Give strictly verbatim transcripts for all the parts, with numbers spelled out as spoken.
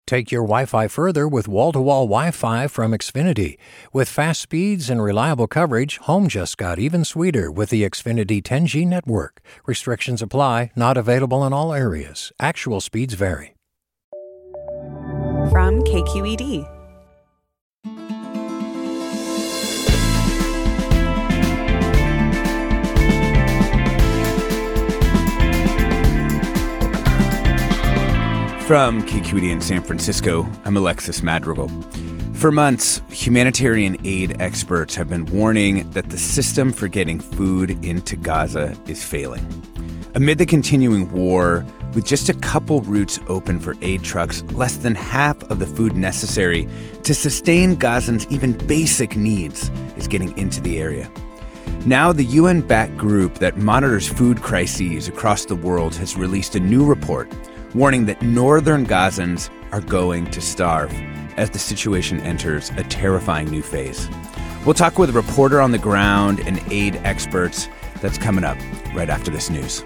Take your Wi-Fi further with wall-to-wall Wi-Fi from Xfinity. With fast speeds and reliable coverage, home just got even sweeter with the Xfinity ten G network. Restrictions apply, not available in all areas. Actual speeds vary. From K Q E D. From K Q E D in San Francisco, I'm Alexis Madrigal. For months, humanitarian aid experts have been warning that the system for getting food into Gaza is failing. Amid the continuing war, with just a couple routes open for aid trucks, less than half of the food necessary to sustain Gazans' even basic needs is getting into the area. Now, the U N-backed group that monitors food crises across the world has released a new report warning that northern Gazans are going to starve as the situation enters a terrifying new phase. We'll talk with a reporter on the ground and aid experts. That's coming up right after this news.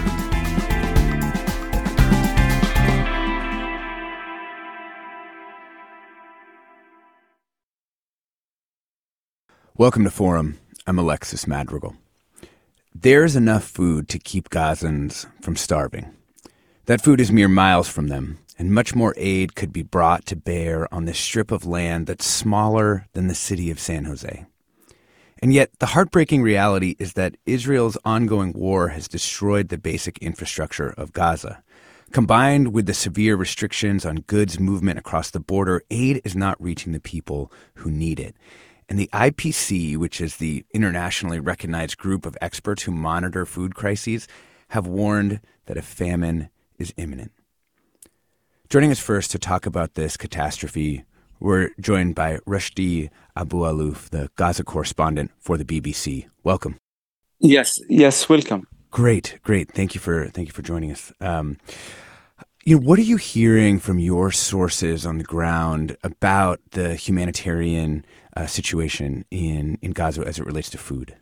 Welcome to Forum. I'm Alexis Madrigal. There's enough food to keep Gazans from starving. That food is mere miles from them, and much more aid could be brought to bear on this strip of land that's smaller than the city of San Jose. And yet, the heartbreaking reality is that Israel's ongoing war has destroyed the basic infrastructure of Gaza. Combined with the severe restrictions on goods movement across the border, aid is not reaching the people who need it. And the I P C, which is the internationally recognized group of experts who monitor food crises, have warned that a famine is imminent. Joining us first to talk about this catastrophe, we're joined by Rushdie Abu-Alouf, the Gaza correspondent for the B B C. Welcome. Yes, yes, welcome. Great, great. Thank you for thank you for joining us. Um, you know, what are you hearing from your sources on the ground about the humanitarian uh, situation in, in Gaza as it relates to food?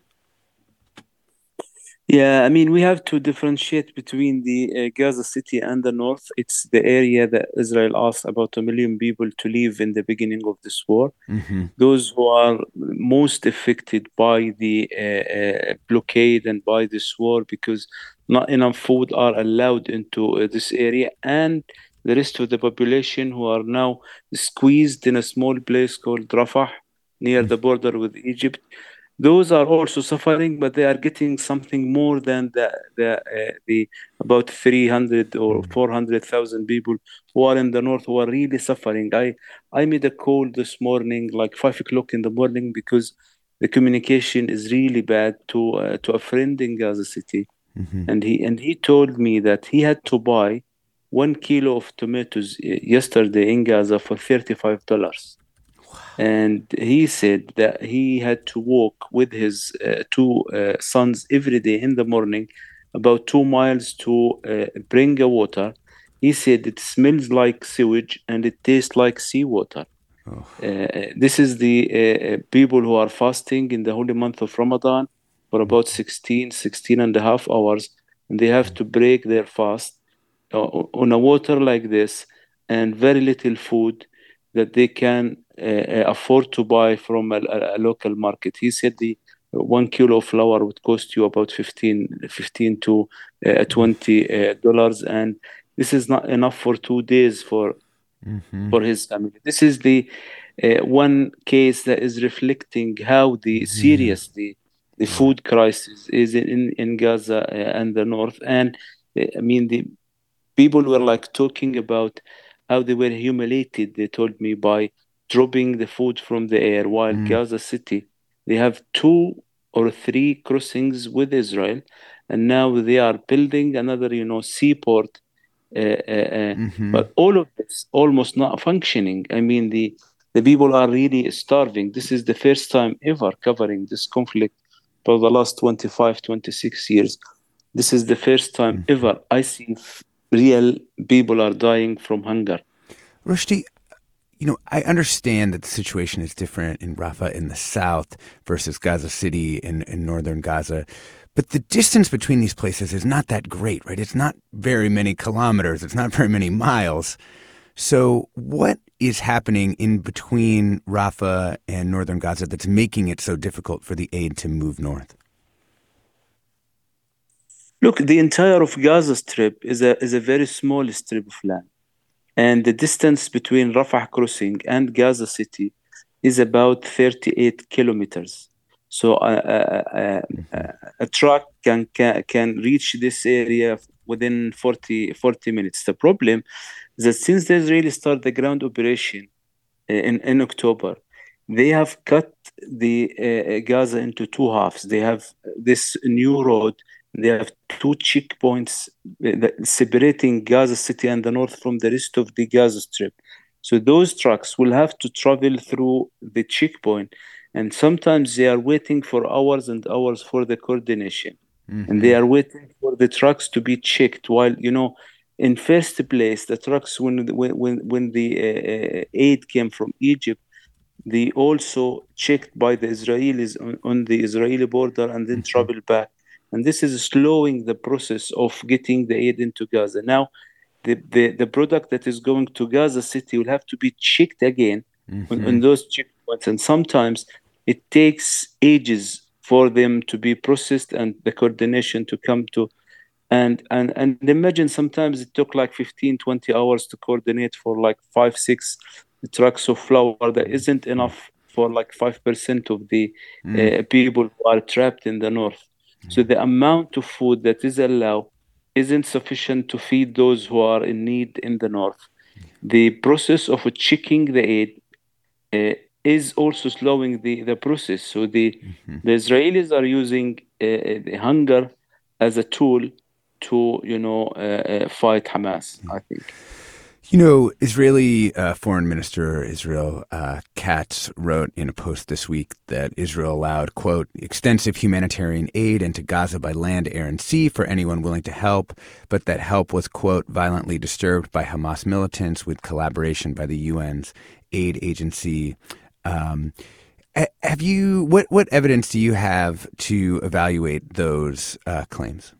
Yeah, I mean, we have to differentiate between the uh, Gaza City and the north. It's the area that Israel asked about a million people to leave in the beginning of this war. Mm-hmm. Those who are most affected by the uh, uh, blockade and by this war, because not enough food are allowed into uh, this area, and the rest of the population who are now squeezed in a small place called Rafah near mm-hmm. the border with Egypt. Those are also suffering, but they are getting something more than the the uh, the about three hundred or four hundred thousand people who are in the north who are really suffering. I I made a call this morning, like five o'clock in the morning, because the communication is really bad to uh, to a friend in Gaza City, mm-hmm. and he and he told me that he had to buy one kilo of tomatoes yesterday in Gaza for thirty-five dollars. And he said that he had to walk with his uh, two uh, sons every day in the morning, about two miles to uh, bring a water. He said it smells like sewage and it tastes like seawater. Oh. Uh, this is the uh, people who are fasting in the holy month of Ramadan for about sixteen, sixteen and a half hours. And they have to break their fast uh, on a water like this and very little food that they can uh, afford to buy from a, a, a local market. He said the one kilo of flour would cost you about fifteen, fifteen to uh, twenty uh, dollars, and this is not enough for two days for mm-hmm. for his family. This is the uh, one case that is reflecting how the mm-hmm. serious the the food crisis is in in Gaza uh, and the north. And uh, I mean, the people were like talking about how they were humiliated, they told me, by dropping the food from the air, while mm. Gaza City, they have two or three crossings with Israel, and now they are building another, you know, seaport. Uh, uh, uh, mm-hmm. But all of this almost not functioning. I mean, the, the people are really starving. This is the first time ever covering this conflict for the last twenty-five, twenty-six years. This is the first time mm-hmm. ever I see real people are dying from hunger. Rushdie, you know, I understand that the situation is different in Rafah in the south versus Gaza City in, in northern Gaza, but the distance between these places is not that great, right? It's not very many kilometers. It's not very many miles. So what is happening in between Rafah and northern Gaza that's making it so difficult for the aid to move north? Look, the entire of Gaza Strip is a is a very small strip of land, and the distance between Rafah crossing and Gaza City is about thirty-eight kilometers. So uh, uh, uh, uh, a truck can, can can reach this area within forty, forty minutes. The problem is that since the Israelis started the ground operation uh, in, in October, they have cut the uh, Gaza into two halves. They have this new road. They have two checkpoints uh, separating Gaza City and the north from the rest of the Gaza Strip. So those trucks will have to travel through the checkpoint, and sometimes they are waiting for hours and hours for the coordination. Mm-hmm. And they are waiting for the trucks to be checked. While, you know, in first place, the trucks, when when when the uh, aid came from Egypt, they also checked by the Israelis on, on the Israeli border and then mm-hmm. travel back. And this is slowing the process of getting the aid into Gaza. Now, the, the, the product that is going to Gaza City will have to be checked again mm-hmm. on, on those checkpoints. And sometimes it takes ages for them to be processed and the coordination to come to. And, and, and imagine sometimes it took like fifteen, twenty hours to coordinate for like five, six trucks of flour. That isn't enough for like five percent of the mm. uh, people who are trapped in the north. Mm. So the amount of food that is allowed isn't sufficient to feed those who are in need in the north. The process of checking the aid uh, is also slowing the, the process. So the, mm-hmm. the Israelis are using uh, the hunger as a tool to, you know, uh, uh, fight Hamas, I think. You know, Israeli uh, Foreign Minister Israel uh, Katz wrote in a post this week that Israel allowed, quote, extensive humanitarian aid into Gaza by land, air, and sea for anyone willing to help, but that help was, quote, violently disturbed by Hamas militants with collaboration by the U N's aid agency. Um, have you, what, what evidence do you have to evaluate those uh, claims?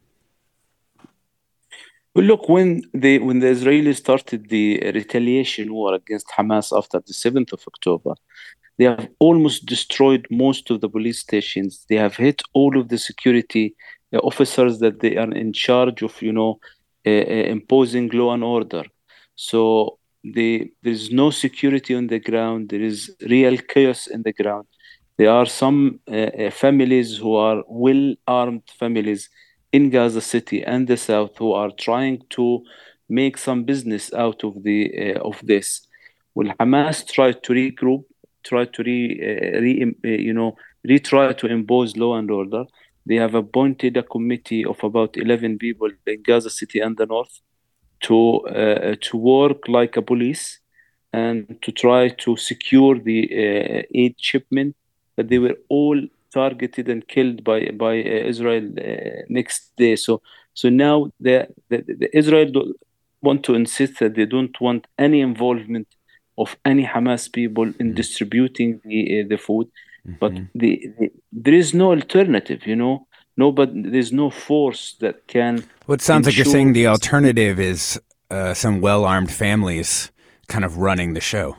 Well, look, when the when the Israelis started the retaliation war against Hamas after the seventh of October, they have almost destroyed most of the police stations. They have hit all of the security uh, officers that they are in charge of, you know, uh, uh, imposing law and order. So the, there is no security on the ground. There is real chaos in the ground. There are some uh, uh, families who are well-armed families in Gaza City and the south who are trying to make some business out of the uh, of this. Well, Hamas tried to regroup, tried to re, uh, re uh, you know retry to impose law and order. They have appointed a committee of about eleven people in Gaza City and the north to uh, to work like a police and to try to secure the uh, aid shipment. But they were all targeted and killed by by uh, Israel uh, next day. So so now the, the, the Israel do want to insist that they don't want any involvement of any Hamas people in mm-hmm. distributing the uh, the food, mm-hmm. but the, the there is no alternative. You know, no, but there's no force that can. Well, it sounds like you're saying the alternative is uh, some well-armed families kind of running the show.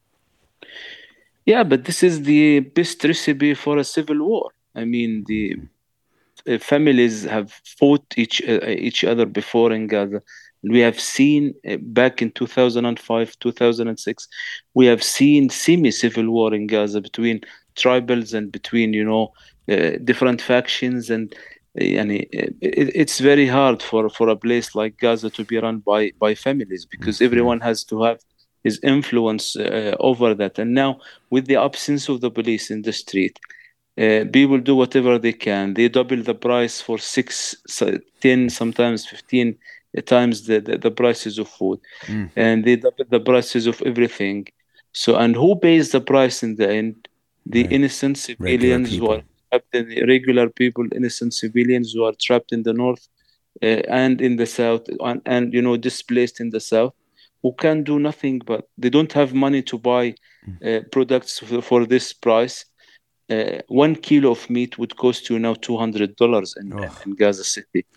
Yeah, but this is the best recipe for a civil war. I mean, the uh, families have fought each uh, each other before in Gaza. We have seen uh, back in two thousand five, two thousand six, we have seen semi-civil war in Gaza between tribals and between, you know, uh, different factions. And uh, it, it's very hard for, for a place like Gaza to be run by, by families because mm-hmm. everyone has to have his influence uh, over that. And now, with the absence of the police in the street, uh, people do whatever they can. They double the price for six, ten, sometimes fifteen times the, the, the prices of food. Mm. And they double the prices of everything. So, and who pays the price in the end? The right. innocent civilians who are trapped in the regular people, innocent civilians who are trapped in the north uh, and in the south, and, and, you know, displaced in the south, who can do nothing, but they don't have money to buy uh, products for, for this price. Uh, one kilo of meat would cost you now two hundred dollars in, oh. in Gaza City.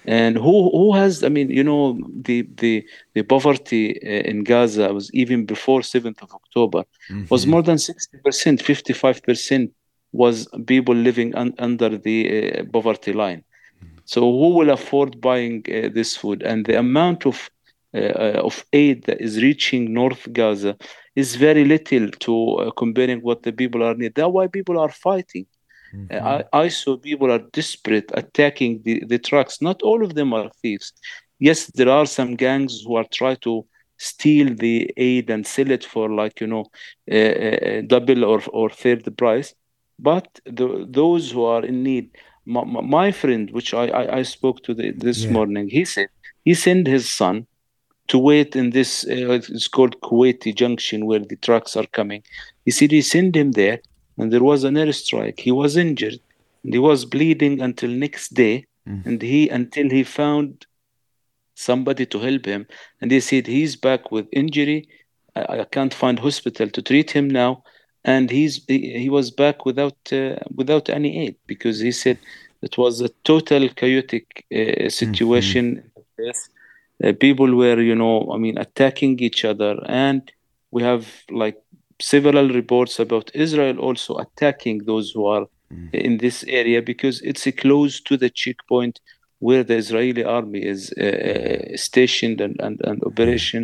And who who has? I mean, you know, the the the poverty uh, in Gaza was even before seventh of October was Mm-hmm. more than sixty percent, fifty-five percent was people living un, under the uh, poverty line. So who will afford buying uh, this food? And the amount of uh, uh, of aid that is reaching North Gaza is very little to uh, comparing what the people are need. That's why people are fighting. Mm-hmm. Uh, I, I saw people are desperate attacking the, the trucks. Not all of them are thieves. Yes, there are some gangs who are trying to steal the aid and sell it for like, you know, uh, uh, double or, or third the price. But the, those who are in need, my, my friend, which I, I, I spoke to the, this Yeah. morning, he said he sent his son to wait in this, uh, it's called Kuwaiti Junction where the trucks are coming. He said he sent him there and there was an airstrike. He was injured and he was bleeding until next day. Mm. And he, until he found somebody to help him. And they said he's back with injury. I, I can't find hospital to treat him now. And he's he, he was back without uh, without any aid because he said it was a total chaotic uh, situation. Mm-hmm. Uh, people were, you know, I mean, attacking each other, and we have like several reports about Israel also attacking those who are mm. in this area because it's close to the checkpoint where the Israeli army is uh, stationed and, and, and operation.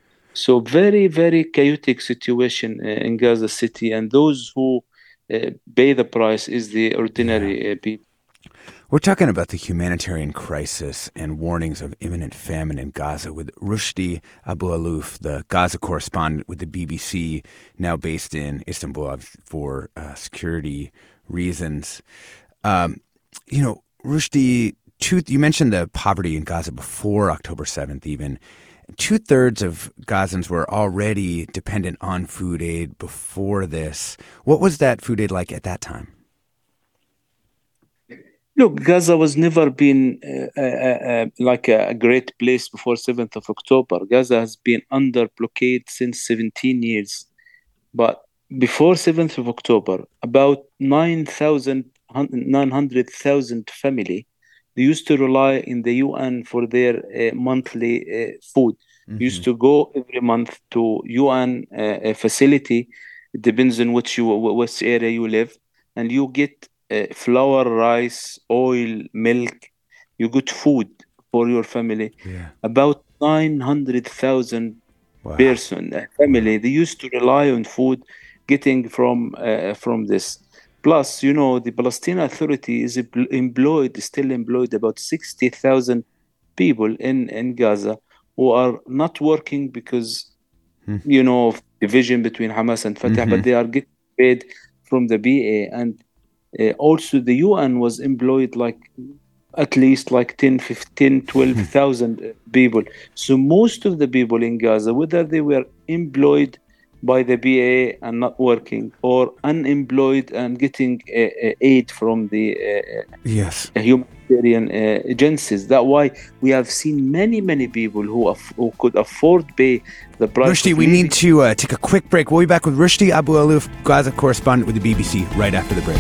So very, very chaotic situation uh, in Gaza City. And those who uh, pay the price is the ordinary yeah. uh, people. We're talking about the humanitarian crisis and warnings of imminent famine in Gaza with Rushdie Abu-Alouf, the Gaza correspondent with the B B C, now based in Istanbul for uh, security reasons. Um, you know, Rushdie, two, you mentioned the poverty in Gaza before October seventh even. Two-thirds of Gazans were already dependent on food aid before this. What was that food aid like at that time? Look, Gaza was never been uh, uh, uh, like a, a great place before seventh of October. Gaza has been under blockade since seventeen years. But before seventh of October, about nine hundred thousand family, they used to rely in the U N for their uh, monthly uh, food. Mm-hmm. Used to go every month to U N uh, facility. It depends on which you which area you live, and you get uh, flour, rice, oil, milk. You get food for your family. Yeah. About nine hundred thousand wow. person uh, family. Wow. They used to rely on food getting from uh, from this. Plus, you know, the Palestinian Authority is employed, still employed about sixty thousand people in, in Gaza who are not working because, hmm. you know, of division between Hamas and Fatah, mm-hmm. but they are getting paid from the B A. And uh, also the U N was employed like at least like ten, fifteen, twelve thousand people. So most of the people in Gaza, whether they were employed by the B A and not working, or unemployed and getting uh, uh, aid from the uh, yes. humanitarian uh, agencies. That's why we have seen many, many people who, af- who could afford to pay the price. Rushdie, we need to uh, take a quick break. We'll be back with Rushdie Abu-Alouf, Gaza correspondent with the B B C, right after the break.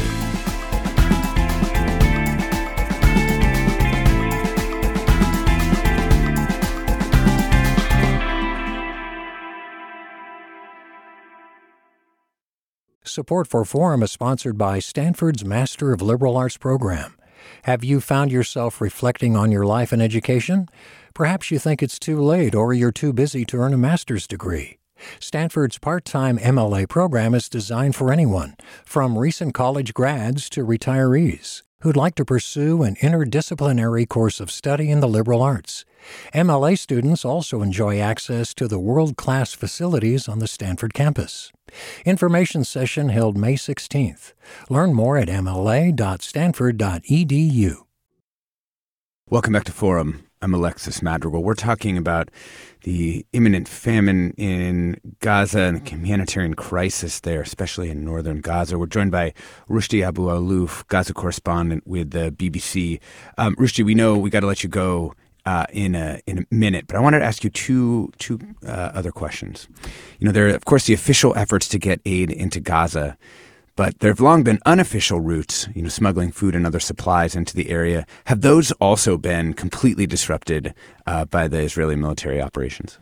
Support for Forum is sponsored by Stanford's Master of Liberal Arts program. Have you found yourself reflecting on your life and education? Perhaps you think it's too late or you're too busy to earn a master's degree. Stanford's part-time M L A program is designed for anyone, from recent college grads to retirees, who'd like to pursue an interdisciplinary course of study in the liberal arts. M L A students also enjoy access to the world-class facilities on the Stanford campus. Information session held May sixteenth. Learn more at m l a dot stanford dot e d u. Welcome back to Forum. I'm Alexis Madrigal. We're talking about the imminent famine in Gaza and the humanitarian crisis there, especially in northern Gaza. We're joined by Rushdie Abu-Alouf, Gaza correspondent with the B B C. Um, Rushdie, we know we got to let you go Uh, in a in a minute, but I wanted to ask you two two uh, other questions. You know, there are, of course, the official efforts to get aid into Gaza, But there have long been unofficial routes, you know, smuggling food and other supplies into the area. Have those also been completely disrupted uh, by the Israeli military operations?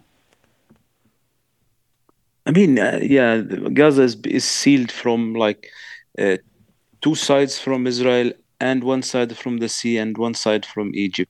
I mean, uh, yeah, Gaza is, is sealed from like uh, two sides from Israel and one side from the sea and one side from Egypt.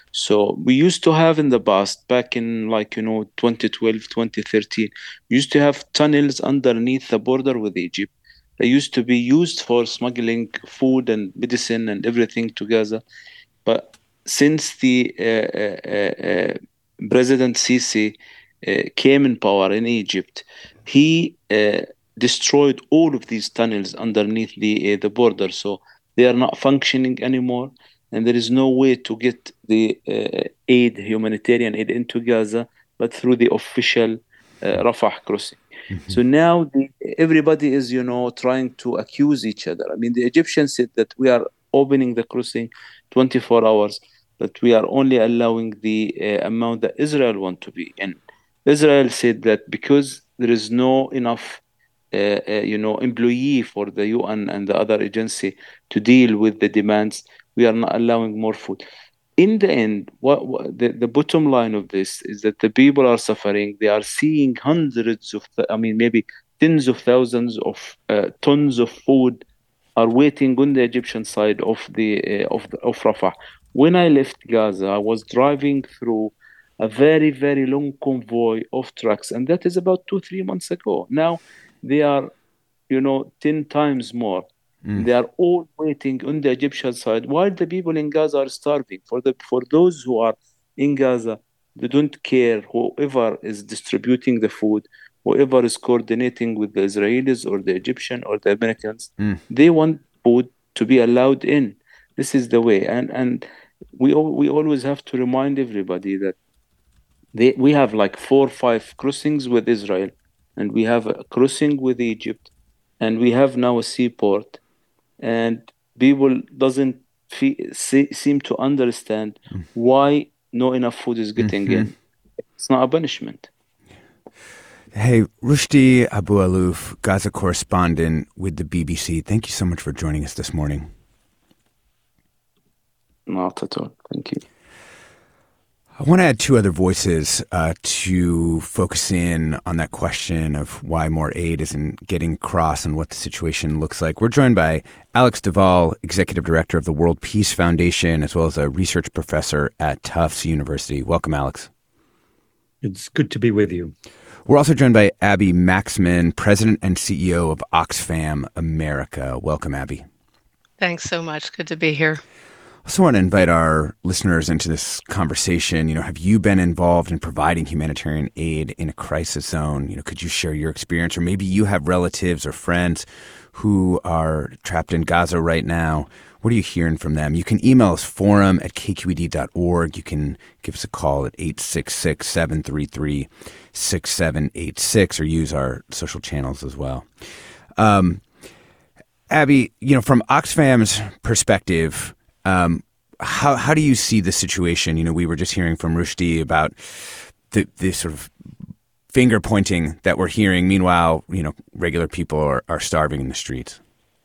So we used to have in the past, back in like, you know, twenty twelve, twenty thirteen, we used to have tunnels underneath the border with Egypt. They used to be used for smuggling food and medicine and everything to Gaza. But since the uh, uh, uh, President Sisi uh, came in power in Egypt, he uh, destroyed all of these tunnels underneath the uh, the border. So they are not functioning anymore, and there is no way to get the uh, aid, humanitarian aid, into Gaza, but through the official uh, Rafah crossing. Mm-hmm. So now the, everybody is, you know, trying to accuse each other. I mean, the Egyptians said that we are opening the crossing twenty-four hours, but we are only allowing the uh, amount that Israel want to be in. Israel said that because there is no enough, uh, uh, you know, employee for the U N and the other agency to deal with the demands, we are not allowing more food. In the end, what, what the, the bottom line of this is that the people are suffering. They are seeing hundreds of, I mean, maybe tens of thousands of uh, tons of food are waiting on the Egyptian side of the uh, of the, of Rafah. When I left Gaza, I was driving through a very very long convoy of trucks, and that is about two three months ago. Now they are, you know, ten times more. Mm. They are all waiting on the Egyptian side, while the people in Gaza are starving. For the for those who are in Gaza, they don't care whoever is distributing the food, whoever is coordinating with the Israelis or the Egyptian or the Americans. Mm. They want food to be allowed in. This is the way, and and we we always have to remind everybody that they we have like four or five crossings with Israel, and we have a crossing with Egypt, and we have now a seaport. And people doesn't feel, see, seem to understand why no enough food is getting mm-hmm. in. It's not a punishment. Hey, Rushdie Abu-Alouf, Gaza correspondent with the B B C. Thank you so much for joining us this morning. Not at all. Thank you. I want to add two other voices uh, to focus in on that question of why more aid isn't getting across and what the situation looks like. We're joined by Alex de Waal, Executive Director of the World Peace Foundation, as well as a research professor at Tufts University. Welcome, Alex. It's good to be with you. We're also joined by Abby Maxman, President and C E O of Oxfam America. Welcome, Abby. Thanks so much. Good to be here. I also want to invite our listeners into this conversation. You know, have you been involved in providing humanitarian aid in a crisis zone? You know, could you share your experience? Or maybe you have relatives or friends who are trapped in Gaza right now. What are you hearing from them? You can email us forum at k q e d dot org. You can give us a call at eight six six, seven three three, six seven eight six or use our social channels as well. Um, Abby, you know, from Oxfam's perspective, Um, how how do you see the situation? You know, we were just hearing from Rushdie about the, the sort of finger pointing that we're hearing. Meanwhile, you know, regular people are, are starving in the streets.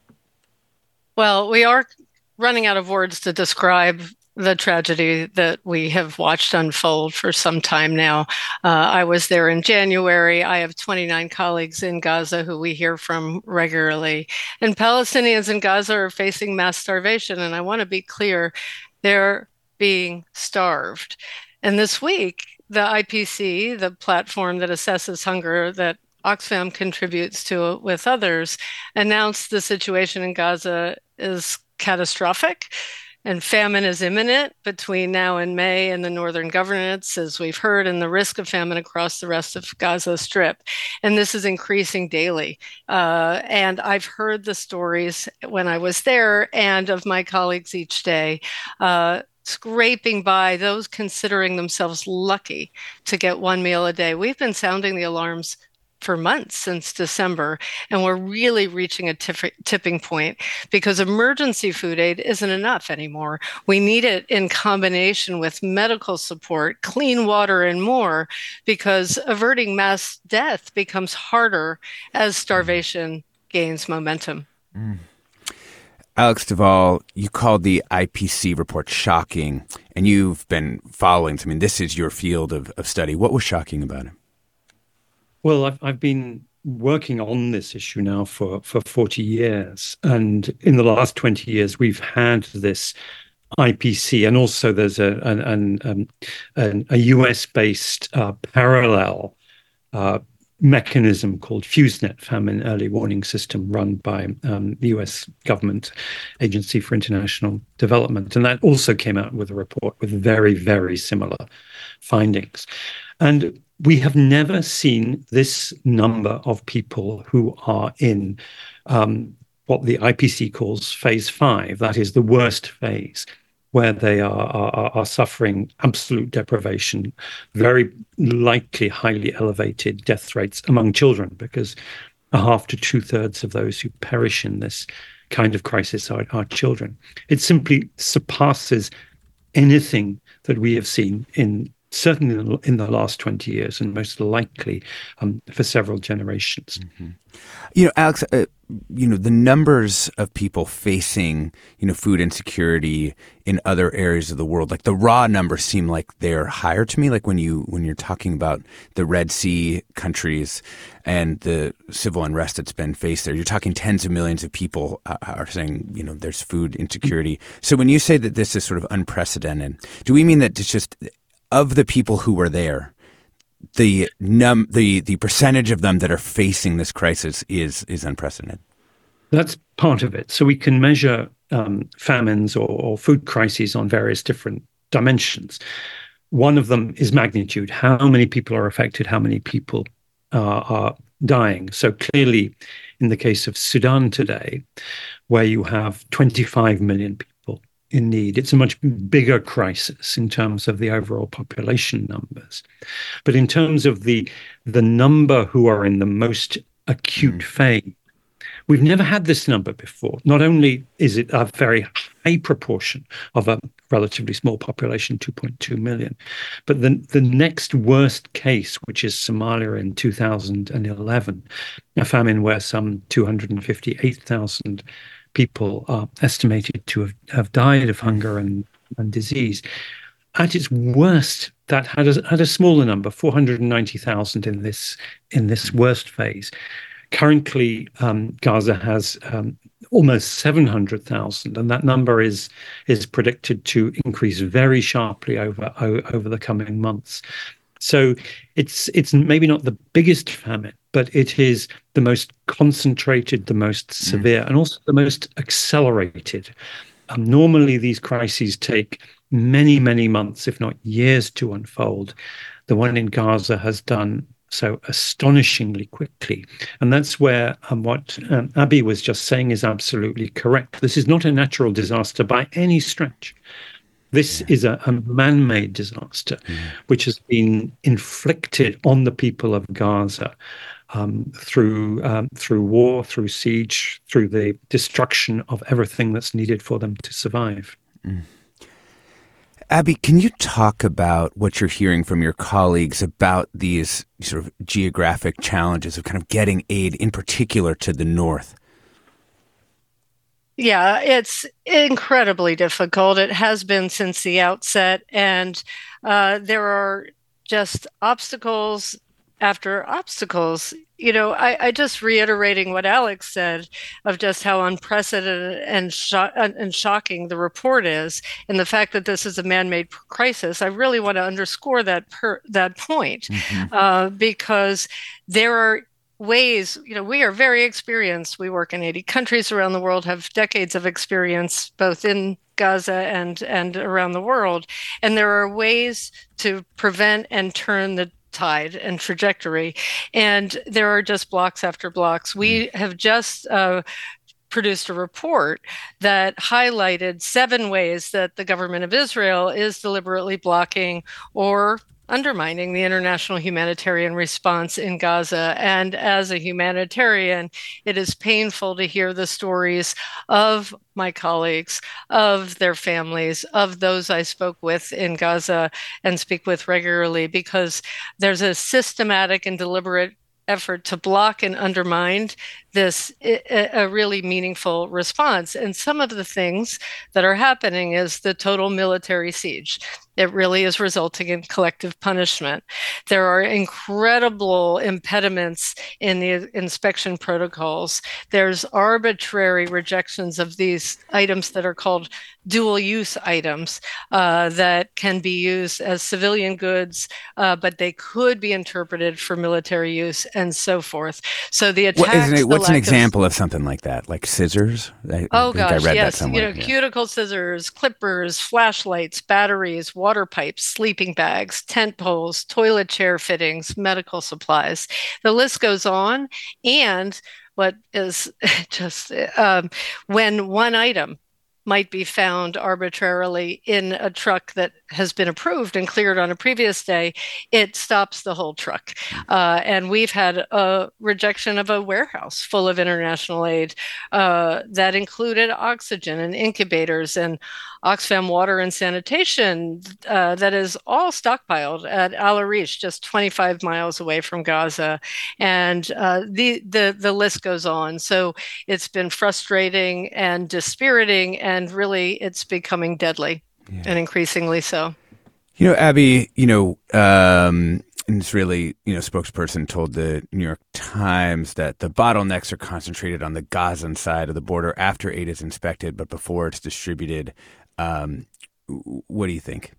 Well, we are running out of words to describe the tragedy that we have watched unfold for some time now. Uh, I was there in January. I have twenty-nine colleagues in Gaza who we hear from regularly. And Palestinians in Gaza are facing mass starvation. And I want to be clear, they're being starved. And this week, the I P C, the platform that assesses hunger that Oxfam contributes to with others, announced the situation in Gaza is catastrophic. And famine is imminent between now and May in the northern governorates, as we've heard, and the risk of famine across the rest of Gaza Strip. And this is increasing daily. Uh, and I've heard the stories when I was there and of my colleagues each day, uh, scraping by, those considering themselves lucky to get one meal a day. We've been sounding the alarms for months since December, and we're really reaching a tif- tipping point because emergency food aid isn't enough anymore. We need it in combination with medical support, clean water, and more, because averting mass death becomes harder as starvation gains momentum. Mm. Alex Duvall, you called the I P C report shocking, and you've been following. I mean, this is your field of, of study. What was shocking about it? Well, I've, I've been working on this issue now for, for forty years. And in the last twenty years, we've had this I P C, and also there's a, an, an, um, an, a U S-based uh, parallel uh, mechanism called FuseNet, Famine Early Warning System, run by um, the U S government Agency for International Development. And that also came out with a report with very, very similar findings. And we have never seen this number of people who are in um, what the I P C calls phase five, that is the worst phase, where they are, are, are suffering absolute deprivation, very likely highly elevated death rates among children, because a half to two thirds of those who perish in this kind of crisis are, are children. It simply surpasses anything that we have seen in certainly in the last twenty years, and most likely um, for several generations. Mm-hmm. You know, Alex, uh, you know, the numbers of people facing, you know, food insecurity in other areas of the world, like the raw numbers seem like they're higher to me. Like when you, when you're talking about the Red Sea countries and the civil unrest that's been faced there, you're talking tens of millions of people uh, are saying, you know, there's food insecurity. So when you say that this is sort of unprecedented, do we mean that it's just of the people who were there, the num the the percentage of them that are facing this crisis is is unprecedented? That's part of it. So we can measure um, famines or, or food crises on various different dimensions. One of them is magnitude. How many people are affected? How many people uh, are dying? So clearly, in the case of Sudan today, where you have twenty-five million people in need, it's a much bigger crisis in terms of the overall population numbers. But in terms of the the number who are in the most acute mm. phase, we've never had this number before. Not only is it a very high proportion of a relatively small population, two point two million, but the, the next worst case, which is Somalia in two thousand eleven, a famine where some two hundred fifty-eight thousand people are estimated to have, have died of hunger and, and disease. At its worst, that had a, had a smaller number, four hundred ninety thousand in this in this worst phase. Currently, um, Gaza has um, almost seven hundred thousand, and that number is is predicted to increase very sharply over over the coming months. So it's it's maybe not the biggest famine, but it is the most concentrated, the most severe, mm. and also the most accelerated. Um, normally, these crises take many, many months, if not years, to unfold. The one in Gaza has done so astonishingly quickly. And that's where um, what um, Abby was just saying is absolutely correct. This is not a natural disaster by any stretch. This yeah. is a, a man-made disaster, yeah. which has been inflicted on the people of Gaza um, through um, through war, through siege, through the destruction of everything that's needed for them to survive. Mm. Abby, can you talk about what you're hearing from your colleagues about these sort of geographic challenges of kind of getting aid, in particular to the north? Yeah, it's incredibly difficult. It has been since the outset, and uh, there are just obstacles after obstacles. You know, I, I just reiterating what Alex said of just how unprecedented and, sho- and shocking the report is, and the fact that this is a man-made crisis. I really want to underscore that per, that point, mm-hmm. uh, because there are ways, you know, we are very experienced. We work in eighty countries around the world, have decades of experience, both in Gaza and, and around the world. And there are ways to prevent and turn the tide and trajectory. And there are just blocks after blocks. We have just uh, produced a report that highlighted seven ways that the government of Israel is deliberately blocking or undermining the international humanitarian response in Gaza. And as a humanitarian, it is painful to hear the stories of my colleagues, of their families, of those I spoke with in Gaza and speak with regularly, because there's a systematic and deliberate effort to block and undermine this a, a really meaningful response. And some of the things that are happening is the total military siege. It really is resulting in collective punishment. There are incredible impediments in the inspection protocols. There's arbitrary rejections of these items that are called dual-use items uh, that can be used as civilian goods, uh, but they could be interpreted for military use and so forth. So the attacks... What is it, what's an example of, of something like that? Like scissors? I, oh, I think gosh, I read yes. that somewhere. You know, yeah. cuticle scissors, clippers, flashlights, batteries, water pipes, sleeping bags, tent poles, toilet chair fittings, medical supplies. The list goes on. And what is just um, when one item might be found arbitrarily in a truck that has been approved and cleared on a previous day, it stops the whole truck. Uh, and we've had a rejection of a warehouse full of international aid uh, that included oxygen and incubators and Oxfam water and sanitation uh, that is all stockpiled at Al Arish, just twenty-five miles away from Gaza. And uh, the, the, the list goes on. So it's been frustrating and dispiriting, and really it's becoming deadly yeah. and increasingly so. You know, Abby, you know, um, an Israeli, you know, spokesperson told the New York Times that the bottlenecks are concentrated on the Gazan side of the border after aid is inspected, but before it's distributed. Um, what do you think?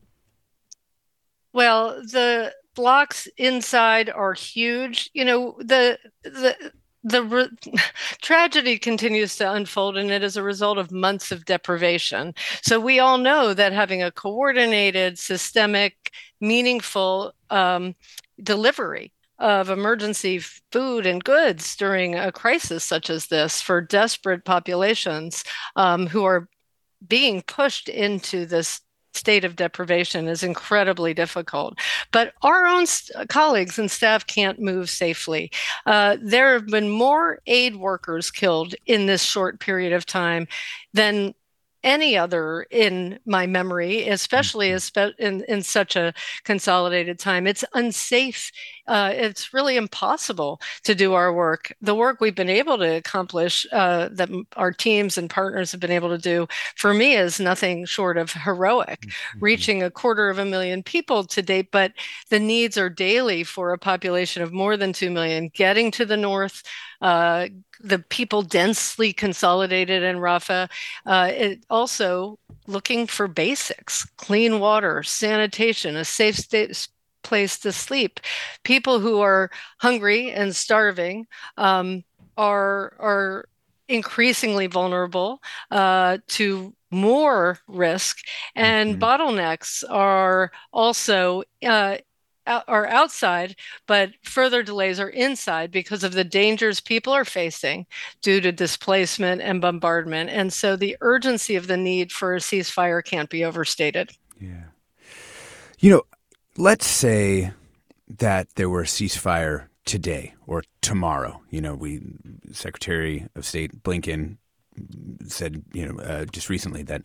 Well, the blocks inside are huge. You know, the the the re- tragedy continues to unfold, and it is a result of months of deprivation. So we all know that having a coordinated, systemic, meaningful um, delivery of emergency food and goods during a crisis such as this for desperate populations um, who are being pushed into this state of deprivation is incredibly difficult. But our own st- colleagues and staff can't move safely. Uh, there have been more aid workers killed in this short period of time than any other in my memory, especially in, in such a consolidated time. It's unsafe. Uh, it's really impossible to do our work. The work we've been able to accomplish, uh, that our teams and partners have been able to do, for me, is nothing short of heroic, mm-hmm. reaching a quarter of a million people to date. But the needs are daily for a population of more than two million, getting to the north, uh, the people densely consolidated in Rafah. Uh, it also looking for basics, clean water, sanitation, a safe state, place to sleep. People who are hungry and starving um, are, are increasingly vulnerable uh, to more risk. And mm-hmm. bottlenecks are also uh, are outside, but further delays are inside because of the dangers people are facing due to displacement and bombardment. And so the urgency of the need for a ceasefire can't be overstated. Yeah. You know, let's say that there were a ceasefire today or tomorrow. You know, we Secretary of State Blinken said, you know, uh, just recently that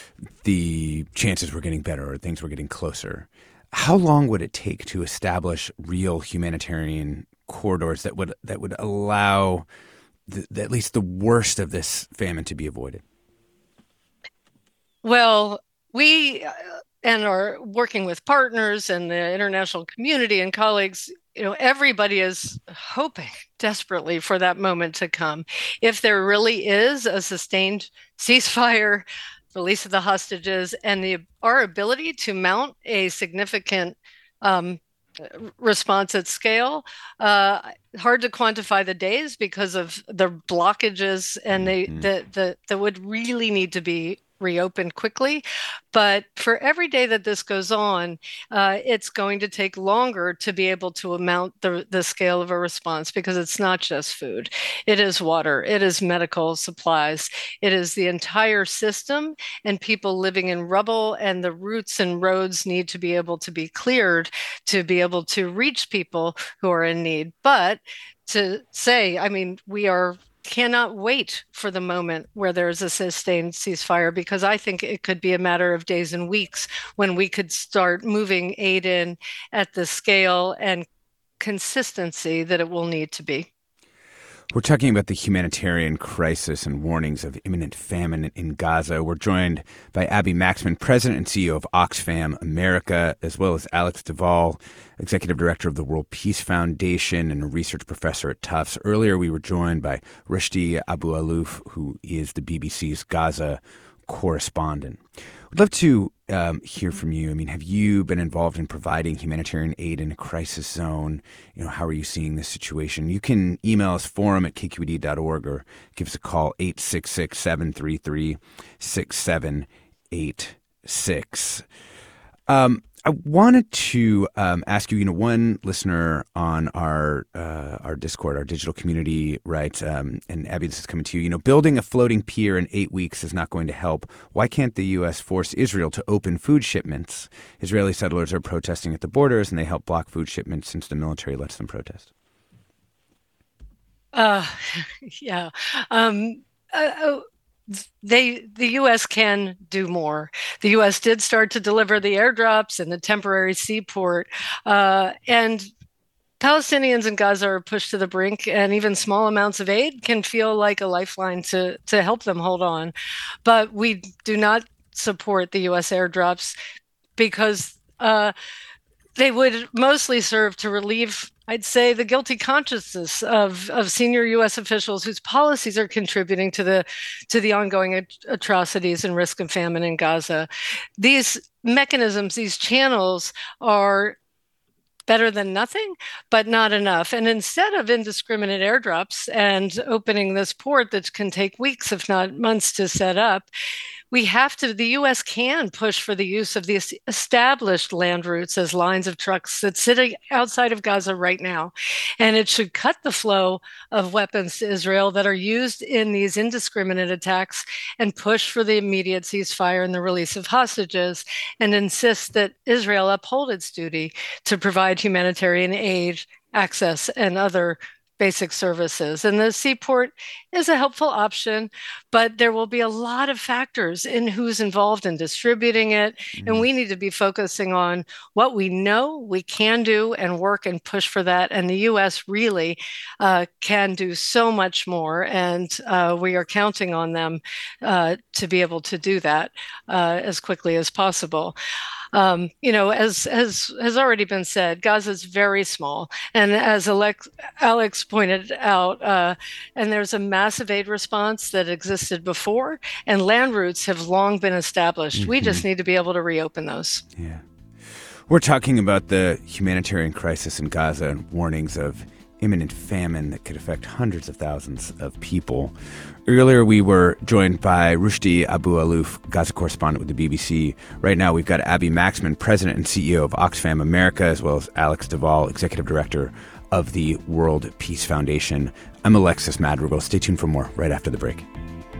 the chances were getting better or things were getting closer. How long would it take to establish real humanitarian corridors that would that would allow the, the, at least the worst of this famine to be avoided? Well, we uh, and are working with partners and the international community and colleagues. You know, everybody is hoping desperately for that moment to come. If there really is a sustained ceasefire, release of the hostages, and the our ability to mount a significant um, response at scale. Uh, hard to quantify the days because of the blockages, and they mm-hmm. the the that would really need to be reopened quickly. But for every day that this goes on, uh, it's going to take longer to be able to amount the, the scale of a response, because it's not just food. It is water. It is medical supplies. It is the entire system and people living in rubble, and the routes and roads need to be able to be cleared to be able to reach people who are in need. But to say, I mean, we are cannot wait for the moment where there's a sustained ceasefire, because I think it could be a matter of days and weeks when we could start moving aid in at the scale and consistency that it will need to be. We're talking about the humanitarian crisis and warnings of imminent famine in Gaza. We're joined by Abby Maxman, President and C E O of Oxfam America, as well as Alex Duvall, Executive Director of the World Peace Foundation and a research professor at Tufts. Earlier, we were joined by Rushdie Abu-Alouf, who is the B B C's Gaza correspondent. I'd love to um, hear from you. I mean, have you been involved in providing humanitarian aid in a crisis zone? You know, how are you seeing this situation? You can email us, forum at k q e d dot org, or give us a call, eight six six, seven three three, six seven eight six. Um, I wanted to um, ask you, you know, one listener on our uh, our Discord, our digital community, writes, um, and Abby, this is coming to you, you know, building a floating pier in eight weeks is not going to help. Why can't the U S force Israel to open food shipments? Israeli settlers are protesting at the borders, and they help block food shipments since the military lets them protest. Uh, yeah. Um, uh, They, the U S can do more. The U S did start to deliver the airdrops and the temporary seaport, uh, and Palestinians in Gaza are pushed to the brink, and even small amounts of aid can feel like a lifeline to, to help them hold on. But we do not support the U S airdrops because uh, they would mostly serve to relieve, I'd say, the guilty consciences of, of senior U S officials whose policies are contributing to the to the ongoing at- atrocities and risk of famine in Gaza. These mechanisms, these channels are better than nothing, but not enough. And instead of indiscriminate airdrops and opening this port that can take weeks, if not months, to set up, we have to, the U S can push for the use of these established land routes as lines of trucks that sit outside of Gaza right now. And it should cut the flow of weapons to Israel that are used in these indiscriminate attacks and push for the immediate ceasefire and the release of hostages, and insist that Israel uphold its duty to provide humanitarian aid, access, and other basic services. And the seaport is a helpful option, but there will be a lot of factors in who's involved in distributing it. Mm-hmm. And we need to be focusing on what we know we can do and work and push for that. And the U S really uh, can do so much more. And uh, we are counting on them uh, to be able to do that uh, as quickly as possible. Um, you know, as as has already been said, Gaza is very small, and as Alex, Alex pointed out, uh, and there's a massive aid response that existed before, and land routes have long been established. Mm-hmm. We just need to be able to reopen those. Yeah, we're talking about the humanitarian crisis in Gaza and warnings of imminent famine that could affect hundreds of thousands of people. Earlier, we were joined by Rushdie Abu-Alouf, Gaza correspondent with the B B C. Right now, we've got Abby Maxman, President and C E O of Oxfam America, as well as Alex Duvall, Executive Director of the World Peace Foundation. I'm Alexis Madrigal. Stay tuned for more right after the break.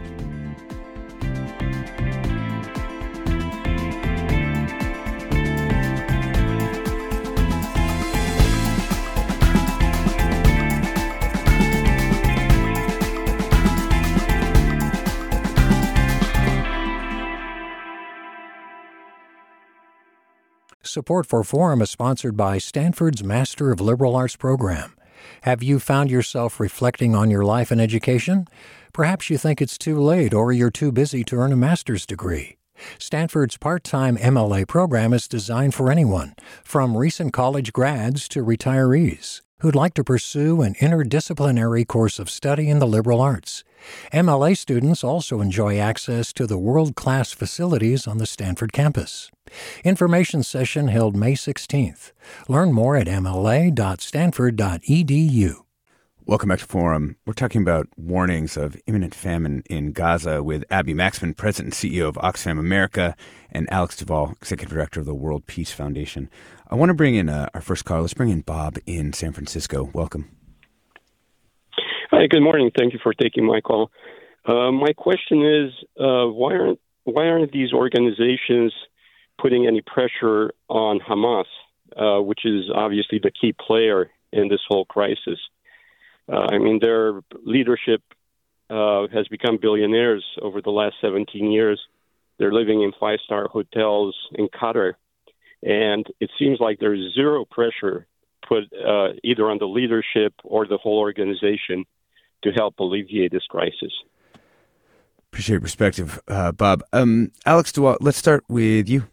Support for Forum is sponsored by Stanford's Master of Liberal Arts program. Have you found yourself reflecting on your life and education? Perhaps you think it's too late or you're too busy to earn a master's degree. Stanford's part-time M L A program is designed for anyone, from recent college grads to retirees, who'd like to pursue an interdisciplinary course of study in the liberal arts. M L A students also enjoy access to the world-class facilities on the Stanford campus. Information session held May sixteenth. Learn more at m l a dot stanford dot e d u. Welcome back to Forum. We're talking about warnings of imminent famine in Gaza with Abby Maxman, President and C E O of Oxfam America, and Alex Duvall, Executive Director of the World Peace Foundation. I want to bring in uh, our first caller. Let's bring in Bob in San Francisco. Welcome. Hi, good morning. Thank you for taking my call. Uh, my question is, uh, why aren't why aren't these organizations putting any pressure on Hamas, uh, which is obviously the key player in this whole crisis? Uh, I mean, their leadership uh, has become billionaires over the last seventeen years. They're living in five-star hotels in Qatar. And it seems like there's zero pressure put uh, either on the leadership or the whole organization to help alleviate this crisis? Appreciate your perspective, uh, Bob. Um, Alex DeWalt, let's start with you.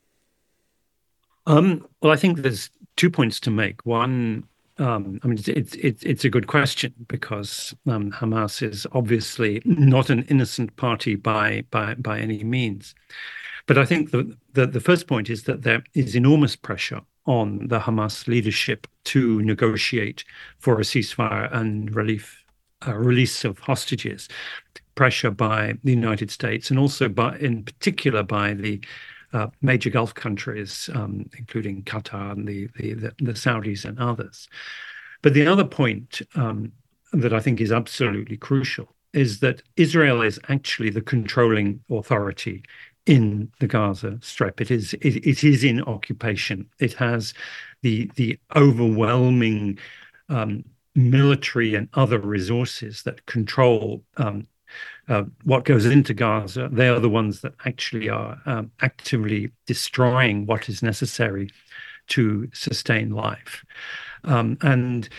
Um, well, I think there's two points to make. One, um, I mean, it's it's it's a good question because um, Hamas is obviously not an innocent party by by by any means. But I think the, the the first point is that there is enormous pressure on the Hamas leadership to negotiate for a ceasefire and relief uh, release of hostages. Pressure by the United States and also by, in particular, by the uh, major Gulf countries, um, including Qatar and the, the the the Saudis and others. But the other point um, that I think is absolutely crucial is that Israel is actually the controlling authority in the Gaza Strip. It is it, it is in occupation. It has the the overwhelming um, military and other resources that control um, uh, what goes into Gaza. They are the ones that actually are um, actively destroying what is necessary to sustain life. Um, and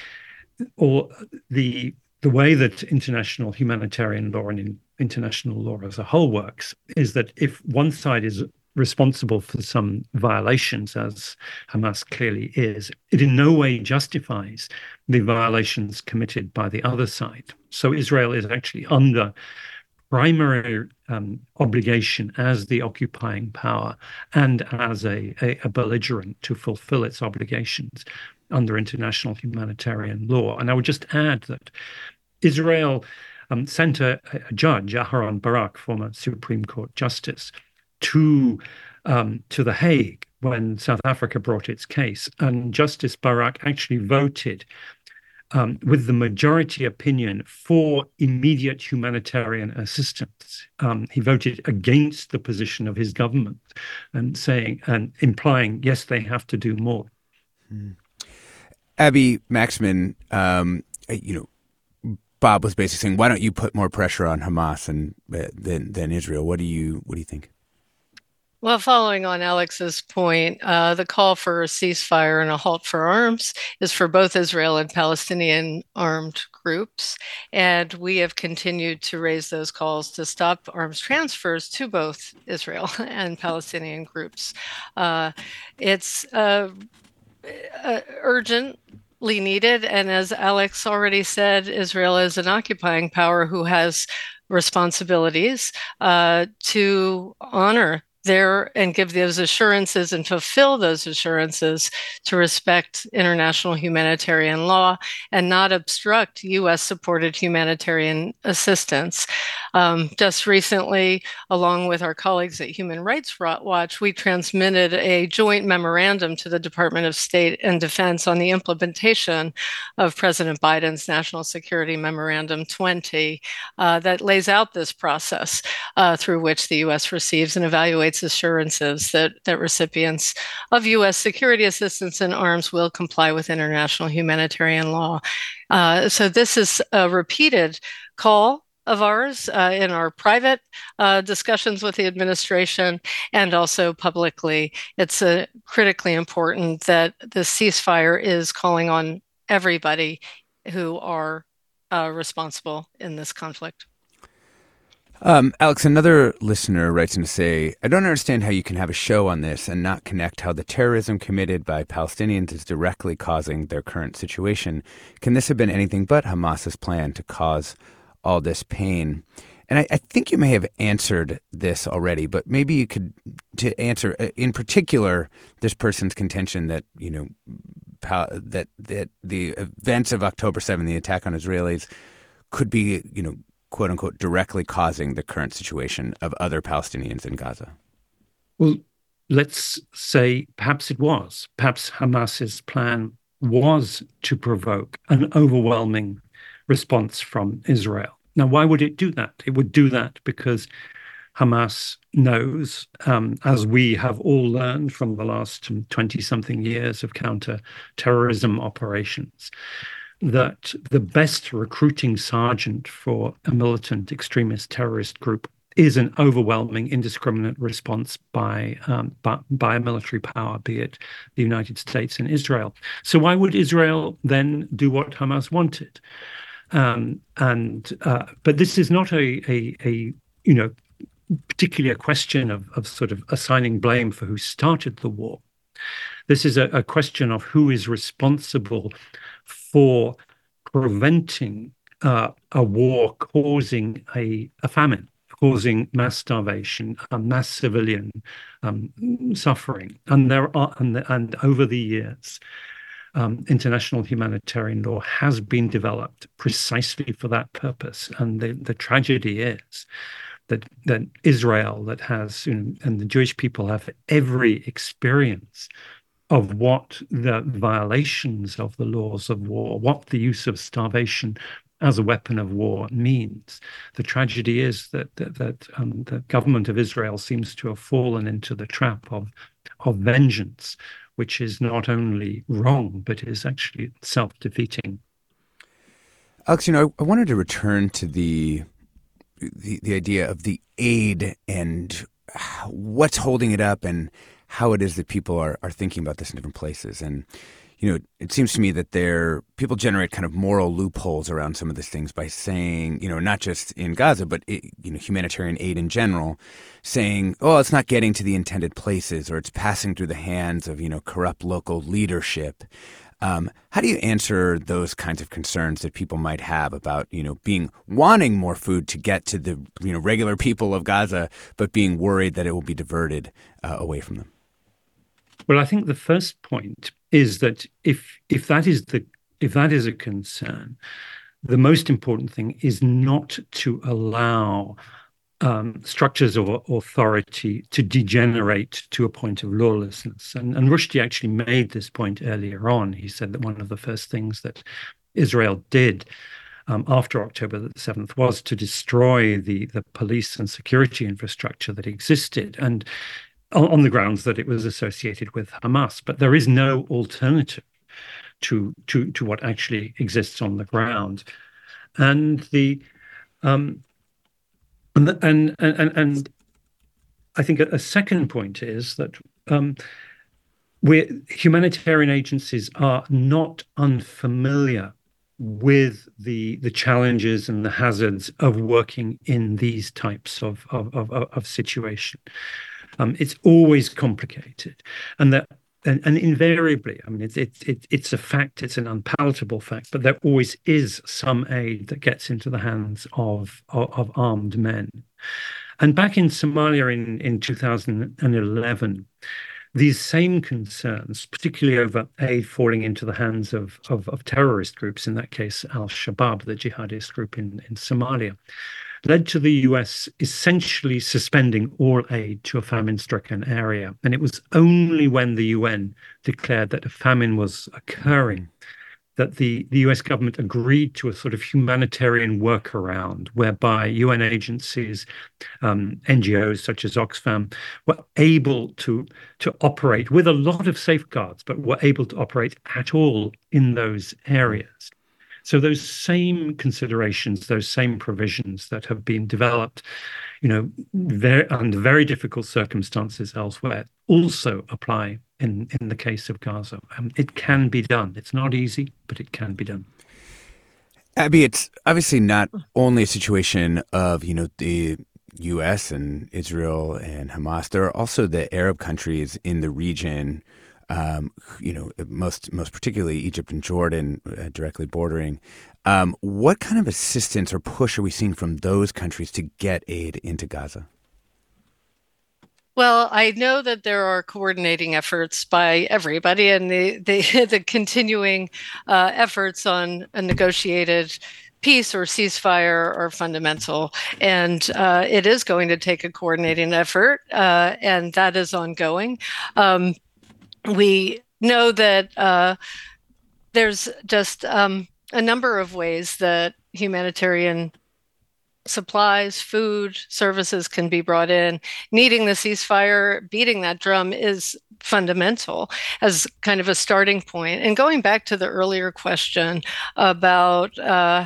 or the the way that international humanitarian law and in, international law as a whole works is that if one side is responsible for some violations, as Hamas clearly is, it in no way justifies the violations committed by the other side. So Israel is actually under primary um, obligation as the occupying power and as a, a, a belligerent to fulfill its obligations under international humanitarian law. And I would just add that Israel um, sent a, a judge, Aharon Barak, former Supreme Court justice, to um, to The Hague when South Africa brought its case. And Justice Barak actually voted um, with the majority opinion for immediate humanitarian assistance. Um, he voted against the position of his government and saying and implying, yes, they have to do more. Hmm. Abby Maxman, um, you know, Bob was basically saying, why don't you put more pressure on Hamas and uh, than than Israel? What do you what do you think? Well, following on Alex's point, uh, the call for a ceasefire and a halt for arms is for both Israel and Palestinian armed groups. And we have continued to raise those calls to stop arms transfers to both Israel and Palestinian groups. Uh, it's uh, uh, urgently needed. And as Alex already said, Israel is an occupying power who has responsibilities uh, to honor there and give those assurances and fulfill those assurances to respect international humanitarian law and not obstruct U S supported humanitarian assistance. Um, just recently, along with our colleagues at Human Rights Watch, we transmitted a joint memorandum to the Department of State and Defense on the implementation of President Biden's National Security Memorandum twenty uh, that lays out this process uh, through which the U S receives and evaluates assurances that, that recipients of U S security assistance and arms will comply with international humanitarian law. Uh, so this is a repeated call of ours uh, in our private uh, discussions with the administration and also publicly. It's uh, critically important that the ceasefire is calling on everybody who are uh, responsible in this conflict. Um, Alex, another listener writes in to say, I don't understand how you can have a show on this and not connect how the terrorism committed by Palestinians is directly causing their current situation. Can this have been anything but Hamas's plan to cause all this pain? And I, I think you may have answered this already, but maybe you could to answer in particular this person's contention that, you know, that that the events of October seventh, the attack on Israelis, could be, you know, quote unquote, directly causing the current situation of other Palestinians in Gaza? Well, let's say perhaps it was. Perhaps Hamas's plan was to provoke an overwhelming response from Israel. Now, why would it do that? It would do that because Hamas knows, um, as we have all learned from the last twenty-something years of counter-terrorism operations, that the best recruiting sergeant for a militant extremist terrorist group is an overwhelming, indiscriminate response by, um, by by a military power, be it the United States and Israel. So why would Israel then do what Hamas wanted? Um, and uh, but this is not a, a a you know particularly a question of of sort of assigning blame for who started the war. This is a, a question of who is responsible for preventing uh, a war causing a, a famine, causing mass starvation, uh, mass civilian um, suffering. And there are, and, and over the years, um, international humanitarian law has been developed precisely for that purpose. And the, the tragedy is that that Israel, that has, you know, and the Jewish people have every experience of what the violations of the laws of war, what the use of starvation as a weapon of war means. The tragedy is that that, that um, the government of Israel seems to have fallen into the trap of of vengeance, which is not only wrong but is actually self-defeating. Alex, you know, I, I wanted to return to the, the the idea of the aid and what's holding it up and how it is that people are, are thinking about this in different places. And, you know, it seems to me that there people generate kind of moral loopholes around some of these things by saying, you know, not just in Gaza, but, it, you know, humanitarian aid in general, saying, oh, it's not getting to the intended places or it's passing through the hands of, you know, corrupt local leadership. Um, how do you answer those kinds of concerns that people might have about, you know, being wanting more food to get to the, you know, regular people of Gaza, but being worried that it will be diverted uh, away from them? Well, I think the first point is that if if that is the if that is a concern, the most important thing is not to allow um, structures of authority to degenerate to a point of lawlessness. And, and Rushdie actually made this point earlier on. He said that one of the first things that Israel did um, after October the seventh was to destroy the the police and security infrastructure that existed, and on the grounds that it was associated with Hamas. But there is no alternative to to to what actually exists on the ground. And the um and the, and, and and I think a, a second point is that um we humanitarian agencies are not unfamiliar with the the challenges and the hazards of working in these types of of of, of situation. Um, it's always complicated, and that and, and invariably, I mean, it's it's it, it's a fact, it's an unpalatable fact, but there always is some aid that gets into the hands of of, of armed men. And back in Somalia in in two thousand eleven, these same concerns, particularly over aid falling into the hands of of, of terrorist groups, in that case Al-Shabaab, the jihadist group in in Somalia, led to the U S essentially suspending all aid to a famine-stricken area. And it was only when the U N declared that a famine was occurring that the, the U S government agreed to a sort of humanitarian workaround whereby U N agencies, um, N G Os such as Oxfam, were able to, to operate with a lot of safeguards, but were able to operate at all in those areas. So those same considerations, those same provisions that have been developed, you know, very, under very difficult circumstances elsewhere, also apply in, in the case of Gaza. Um, it can be done. It's not easy, but it can be done. Abby, it's obviously not only a situation of, you know, the U S and Israel and Hamas. There are also the Arab countries in the region, Um, you know, most most particularly Egypt and Jordan, uh, directly bordering. Um, what kind of assistance or push are we seeing from those countries to get aid into Gaza? Well, I know that there are coordinating efforts by everybody, and the the, the continuing uh, efforts on a negotiated peace or ceasefire are fundamental, and uh, it is going to take a coordinating effort, uh, and that is ongoing. Um, We know that uh, there's just um, a number of ways that humanitarian supplies, food, services can be brought in. Needing the ceasefire, beating that drum is fundamental as kind of a starting point. And going back to the earlier question about uh,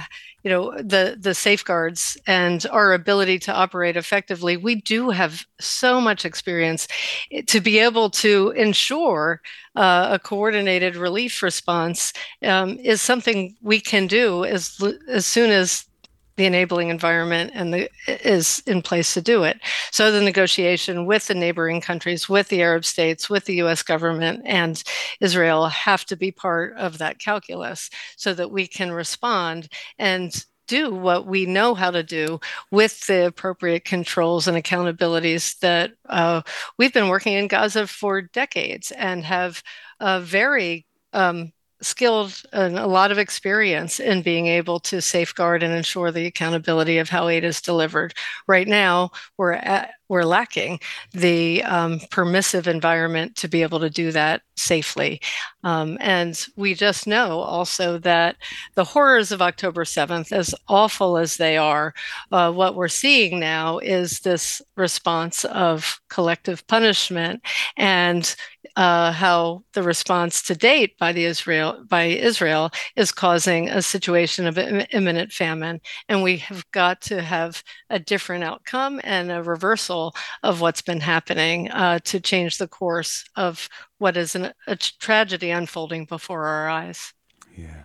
you know, the the safeguards and our ability to operate effectively, we do have so much experience to be able to ensure uh, a coordinated relief response um, is something we can do as as soon as the enabling environment and the is in place to do it. So the negotiation with the neighboring countries, with the Arab states, with the U S government and Israel have to be part of that calculus so that we can respond and do what we know how to do with the appropriate controls and accountabilities that uh, we've been working in Gaza for decades and have a very um, skilled and a lot of experience in being able to safeguard and ensure the accountability of how aid is delivered. Right now, we're at, we're lacking the um, permissive environment to be able to do that safely. Um, and we just know also that the horrors of October seventh, as awful as they are, uh, what we're seeing now is this response of collective punishment and uh, how the response to date by the Israel by Israel is causing a situation of imminent famine. And we have got to have a different outcome and a reversal of what's been happening uh, to change the course of what is an, a tragedy unfolding before our eyes. Yeah.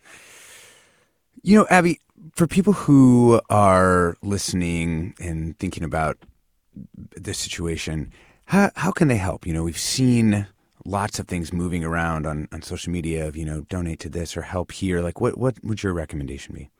You know, Abby, for people who are listening and thinking about this situation, how how can they help? You know, we've seen lots of things moving around on, on social media of, you know, donate to this or help here. Like, what, what would your recommendation be?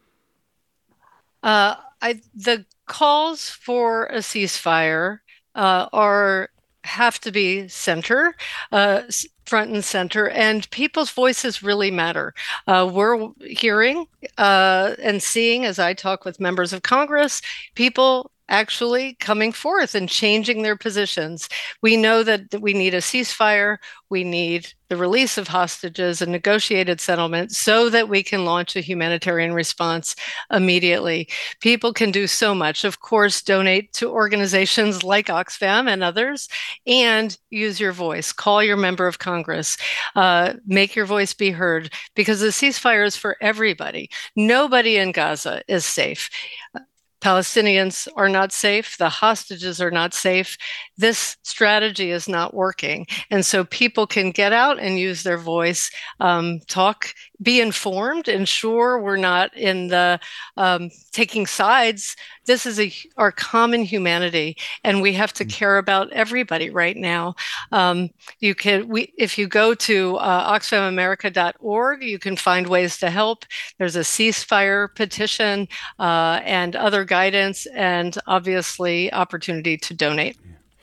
Uh, I, the calls for a ceasefire uh, are have to be center, uh, front and center, and people's voices really matter. Uh, we're hearing uh, and seeing, as I talk with members of Congress, people actually coming forth and changing their positions. We know that, that we need a ceasefire. We need the release of hostages and negotiated settlement so that we can launch a humanitarian response immediately. People can do so much. Of course, donate to organizations like Oxfam and others, and use your voice. Call your member of Congress. Uh, make your voice be heard, because the ceasefire is for everybody. Nobody in Gaza is safe. Palestinians are not safe. The hostages are not safe. This strategy is not working. And so people can get out and use their voice, um, talk, be informed, ensure we're not in the um, taking sides. This is a, our common humanity, and we have to care about everybody right now. Um, you can, we, if you go to uh, oxfam america dot org, you can find ways to help. There's a ceasefire petition uh, and other guidance, and obviously opportunity to donate.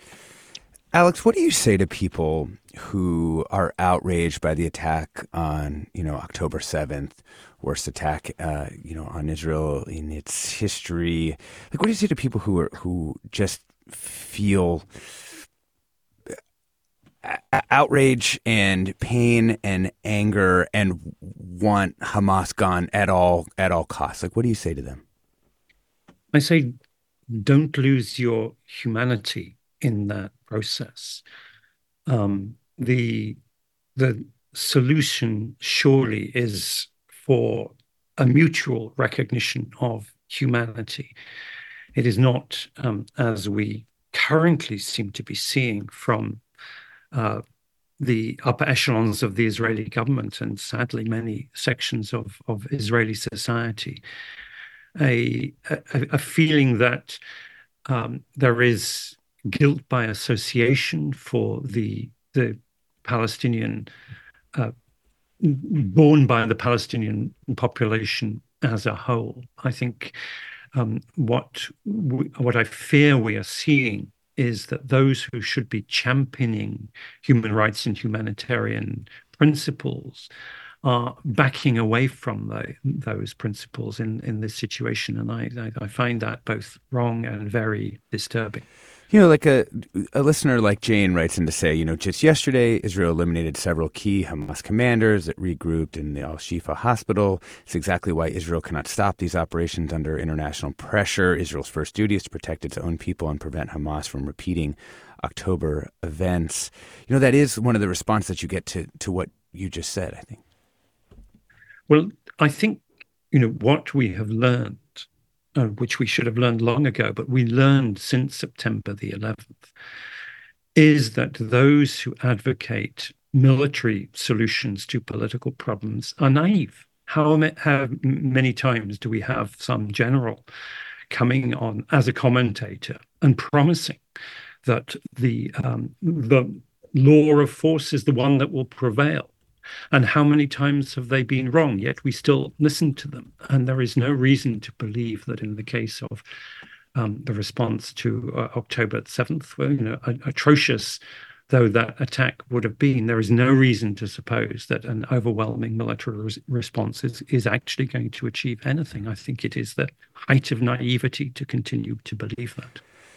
Alex, what do you say to people who are outraged by the attack on, you know, October seventh, worst attack, uh, you know, on Israel in its history? Like, what do you say to people who are who just feel outrage and pain and anger and want Hamas gone at all at all costs? Like, what do you say to them? I say, don't lose your humanity in that process. Um, the the solution surely is for a mutual recognition of humanity. It is not, um, as we currently seem to be seeing from uh, the upper echelons of the Israeli government and sadly many sections of, of Israeli society, a, a, a feeling that um, there is guilt by association for the the Palestinian, uh, borne by the Palestinian population as a whole. I think um, what we, what I fear we are seeing is that those who should be championing human rights and humanitarian principles are backing away from the, those principles in, in this situation. And I, I, I find that both wrong and very disturbing. You know, like a, a listener like Jane writes in to say, you know, just yesterday, Israel eliminated several key Hamas commanders that regrouped in the Al-Shifa hospital. It's exactly why Israel cannot stop these operations under international pressure. Israel's first duty is to protect its own people and prevent Hamas from repeating October events. You know, that is one of the responses that you get to, to what you just said, I think. Well, I think you know, what we have learned, uh, which we should have learned long ago, but we learned since September the eleventh, is that those who advocate military solutions to political problems are naive. How, how many times do we have some general coming on as a commentator and promising that the um, the law of force is the one that will prevail? And how many times have they been wrong? Yet we still listen to them. And there is no reason to believe that in the case of um, the response to uh, October seventh, well, you know, atrocious though that attack would have been, there is no reason to suppose that an overwhelming military res- response is, is actually going to achieve anything. I think it is the height of naivety to continue to believe that.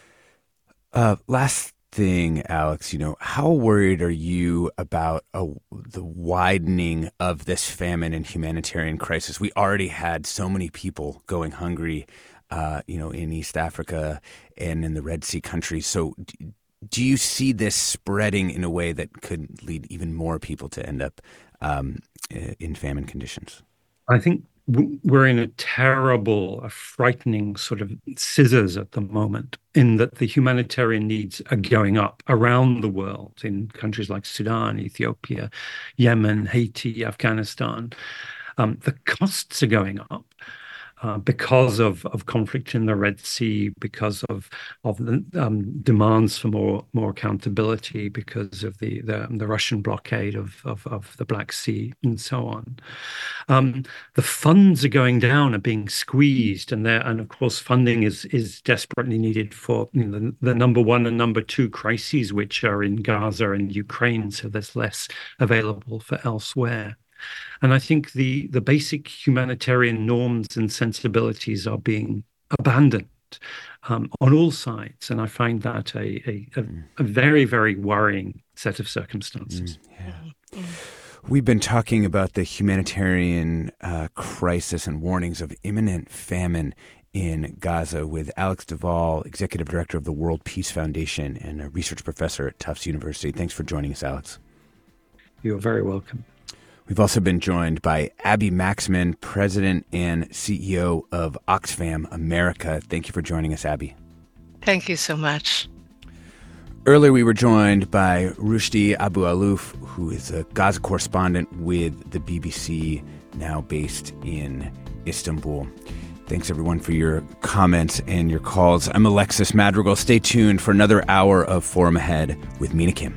Uh, last thing, Alex, you know, how worried are you about uh, the widening of this famine and humanitarian crisis? We already had so many people going hungry, uh, you know, in East Africa and in the Red Sea countries. So d- do you see this spreading in a way that could lead even more people to end up um, in famine conditions? I think we're in a terrible, a frightening sort of scissors at the moment, in that the humanitarian needs are going up around the world in countries like Sudan, Ethiopia, Yemen, Haiti, Afghanistan. Um, the costs are going up. Uh, because of, of conflict in the Red Sea, because of of the um, demands for more more accountability, because of the the, the Russian blockade of, of of the Black Sea, and so on. Um, the funds are going down, are being squeezed, and there and of course funding is is desperately needed for, you know, the, the number one and number two crises, which are in Gaza and Ukraine. So there's less available for elsewhere. And I think the, the basic humanitarian norms and sensibilities are being abandoned um, on all sides. And I find that a, a, a, a very, very worrying set of circumstances. Mm, yeah. We've been talking about the humanitarian uh, crisis and warnings of imminent famine in Gaza with Alex Duvall, Executive Director of the World Peace Foundation and a research professor at Tufts University. Thanks for joining us, Alex. You're very welcome. We've also been joined by Abby Maxman, President and C E O of Oxfam America. Thank you for joining us, Abby. Thank you so much. Earlier, we were joined by Rushdie Abu-Alouf, who is a Gaza correspondent with the B B C, now based in Istanbul. Thanks, everyone, for your comments and your calls. I'm Alexis Madrigal. Stay tuned for another hour of Forum Ahead with Mina Kim.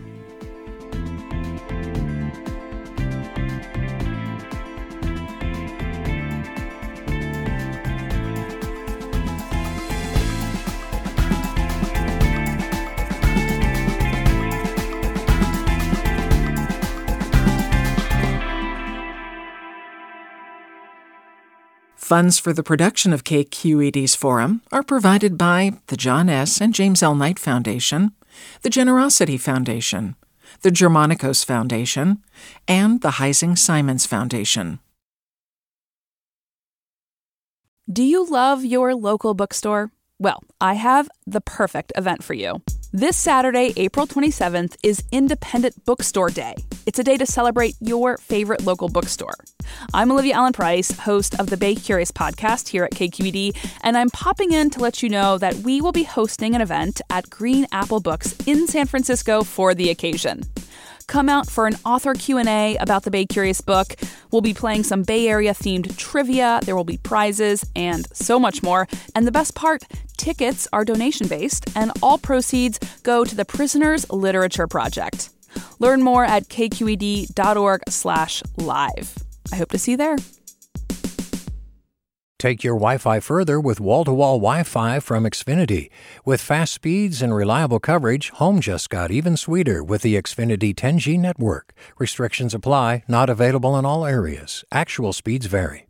Funds for the production of K Q E D's Forum are provided by the John S. and James L. Knight Foundation, the Generosity Foundation, the Germanicos Foundation, and the Heising Simons Foundation. Do you love your local bookstore? Well, I have the perfect event for you. This Saturday, April twenty-seventh, is Independent Bookstore Day. It's a day to celebrate your favorite local bookstore. I'm Olivia Allen Price, host of the Bay Curious podcast here at K Q E D, and I'm popping in to let you know that we will be hosting an event at Green Apple Books in San Francisco for the occasion. Come out for an author Q and A about the Bay Curious book. We'll be playing some Bay Area-themed trivia, there will be prizes, and so much more. And the best part, tickets are donation-based, and all proceeds go to the Prisoners Literature Project. Learn more at kqed.org slash live. I hope to see you there. Take your Wi-Fi further with wall-to-wall Wi-Fi from Xfinity. With fast speeds and reliable coverage, home just got even sweeter with the Xfinity ten G network. Restrictions apply, not available in all areas. Actual speeds vary.